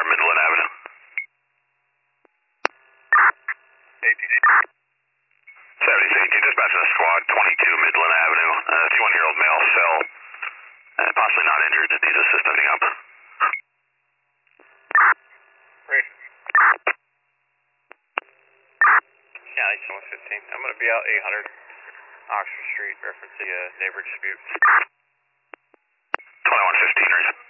Midland Avenue. 7018, dispatching a squad, 22 Midland Avenue. 51-year-old male cell, possibly not injured. Needs assist ending up. Yeah, 115. I'm going to be out 800 Oxford Street, referencing a neighbor dispute. 2115, Reese.